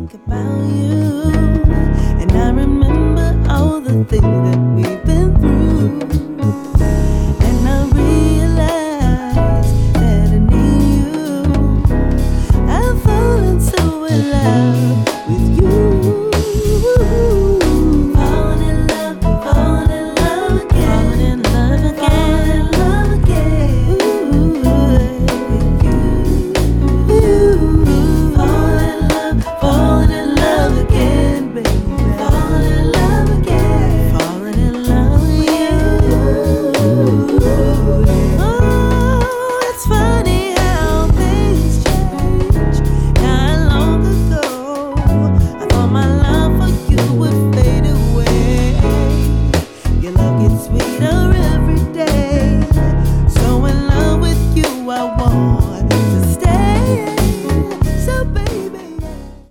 think about you, and I remember all the things that